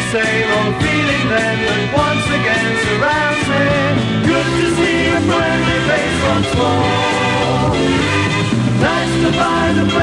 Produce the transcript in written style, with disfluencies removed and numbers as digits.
same old feeling then that once again surrounds me. Good to see a friendly face once more. Nice to find a